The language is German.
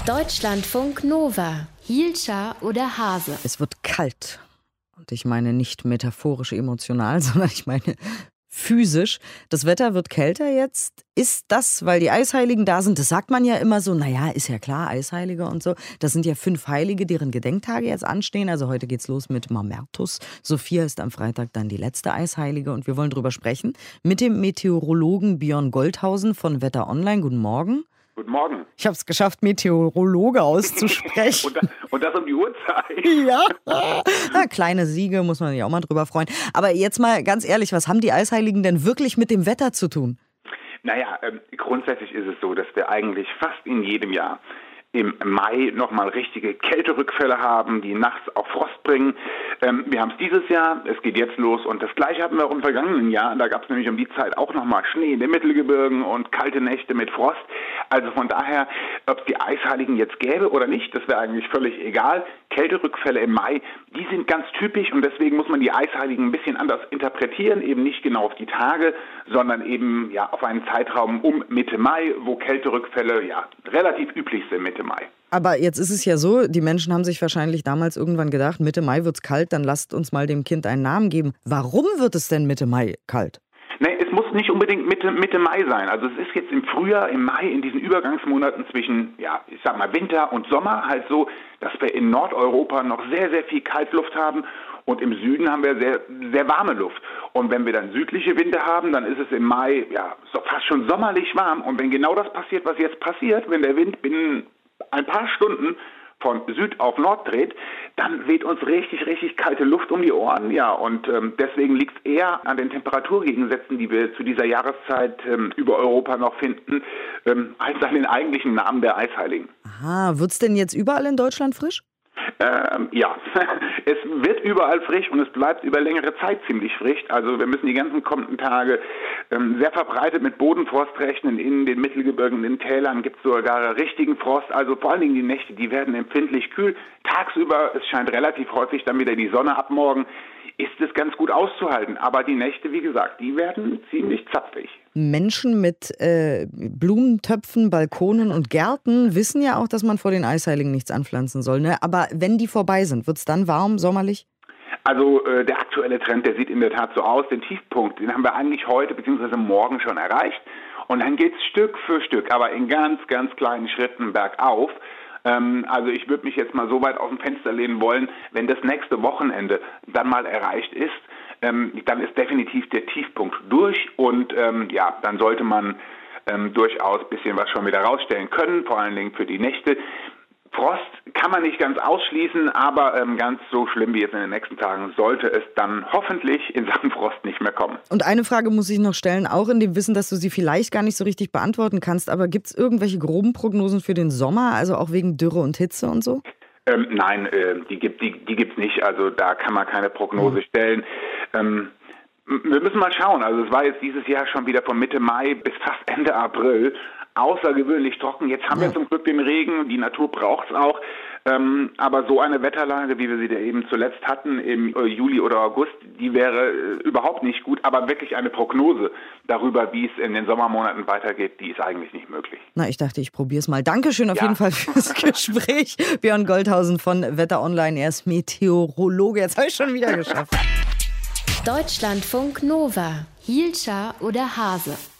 Deutschlandfunk Nova. Hielscher oder Hase? Es wird kalt. Und ich meine nicht metaphorisch emotional, sondern ich meine physisch. Das Wetter wird kälter jetzt. Ist das, weil die Eisheiligen da sind? Das sagt man ja immer so, naja, ist ja klar, Eisheilige und so. Das sind ja 5 Heilige, deren Gedenktage jetzt anstehen. Also heute geht's los mit Mamertus. Sophia ist am Freitag dann die letzte Eisheilige und wir wollen drüber sprechen mit dem Meteorologen Björn Goldhausen von Wetter Online. Guten Morgen. Guten Morgen. Ich habe es geschafft, Meteorologe auszusprechen. und das um die Uhrzeit. Ja. Na, kleine Siege, muss man sich auch mal drüber freuen. Aber jetzt mal ganz ehrlich, was haben die Eisheiligen denn wirklich mit dem Wetter zu tun? Naja, grundsätzlich ist es so, dass wir eigentlich fast in jedem Jahr im Mai nochmal richtige Kälterückfälle haben, die nachts auch Frost bringen. Wir haben es dieses Jahr, es geht jetzt los und das Gleiche hatten wir auch im vergangenen Jahr. Da gab es nämlich um die Zeit auch nochmal Schnee in den Mittelgebirgen und kalte Nächte mit Frost. Also von daher, ob es die Eisheiligen jetzt gäbe oder nicht, das wäre eigentlich völlig egal. Kälterückfälle im Mai, die sind ganz typisch und deswegen muss man die Eisheiligen ein bisschen anders interpretieren, eben nicht genau auf die Tage, sondern eben ja auf einen Zeitraum um Mitte Mai, wo Kälterückfälle ja relativ üblich sind Mitte Mai. Aber jetzt ist es ja so, die Menschen haben sich wahrscheinlich damals irgendwann gedacht, Mitte Mai wird's kalt, dann lasst uns mal dem Kind einen Namen geben. Warum wird es denn Mitte Mai kalt? Nee, es muss nicht unbedingt Mitte Mai sein. Also es ist jetzt im Frühjahr, im Mai, in diesen Übergangsmonaten zwischen, ja, ich sag mal Winter und Sommer halt so, dass wir in Nordeuropa noch sehr, sehr viel Kaltluft haben und im Süden haben wir sehr, sehr warme Luft. Und wenn wir dann südliche Winde haben, dann ist es im Mai, ja, so fast schon sommerlich warm. Und wenn genau das passiert, was jetzt passiert, wenn der Wind binnen ein paar Stunden von Süd auf Nord dreht, dann weht uns richtig, richtig kalte Luft um die Ohren. Ja, und deswegen liegt es eher an den Temperaturgegensätzen, die wir zu dieser Jahreszeit über Europa noch finden, als an den eigentlichen Namen der Eisheiligen. Aha, wird's denn jetzt überall in Deutschland frisch? Ja, es wird überall frisch und es bleibt über längere Zeit ziemlich frisch. Also wir müssen die ganzen kommenden Tage sehr verbreitet mit Bodenfrost rechnen. In den Mittelgebirgen, in den Tälern gibt es sogar richtigen Frost. Also vor allen Dingen die Nächte, die werden empfindlich kühl. Tagsüber, es scheint relativ häufig dann wieder die Sonne ab morgen, ist es ganz gut auszuhalten. Aber die Nächte, wie gesagt, die werden ziemlich zapfig. Menschen mit Blumentöpfen, Balkonen und Gärten wissen ja auch, dass man vor den Eisheiligen nichts anpflanzen soll. Ne? Aber wenn die vorbei sind, wird es dann warm, sommerlich? Also der aktuelle Trend, der sieht in der Tat so aus. Den Tiefpunkt, den haben wir eigentlich heute bzw. morgen schon erreicht. Und dann geht es Stück für Stück, aber in ganz, ganz kleinen Schritten bergauf. Also ich würde mich jetzt mal so weit aus dem Fenster lehnen wollen, wenn das nächste Wochenende dann mal erreicht ist, dann ist definitiv der Tiefpunkt durch und ja, dann sollte man durchaus ein bisschen was schon wieder rausstellen können, vor allen Dingen für die Nächte. Frost kann man nicht ganz ausschließen, aber ganz so schlimm wie jetzt in den nächsten Tagen sollte es dann hoffentlich in Sachen Frost nicht mehr kommen. Und eine Frage muss ich noch stellen, auch in dem Wissen, dass du sie vielleicht gar nicht so richtig beantworten kannst, aber gibt es irgendwelche groben Prognosen für den Sommer, also auch wegen Dürre und Hitze und so? Nein, die gibt's nicht, also da kann man keine Prognose stellen. Wir müssen mal schauen, also es war jetzt dieses Jahr schon wieder von Mitte Mai bis fast Ende April außergewöhnlich trocken. Jetzt haben wir zum Glück den Regen, die Natur braucht es auch. Aber so eine Wetterlage, wie wir sie da eben zuletzt hatten, im Juli oder August, die wäre überhaupt nicht gut. Aber wirklich eine Prognose darüber, wie es in den Sommermonaten weitergeht, die ist eigentlich nicht möglich. Na, ich dachte, ich probiere es mal. Dankeschön auf jeden Fall fürs Gespräch. Björn Goldhausen von Wetter Online. Er ist Meteorologe. Jetzt habe ich schon wieder geschafft. Deutschlandfunk Nova. Hielscher oder Hase?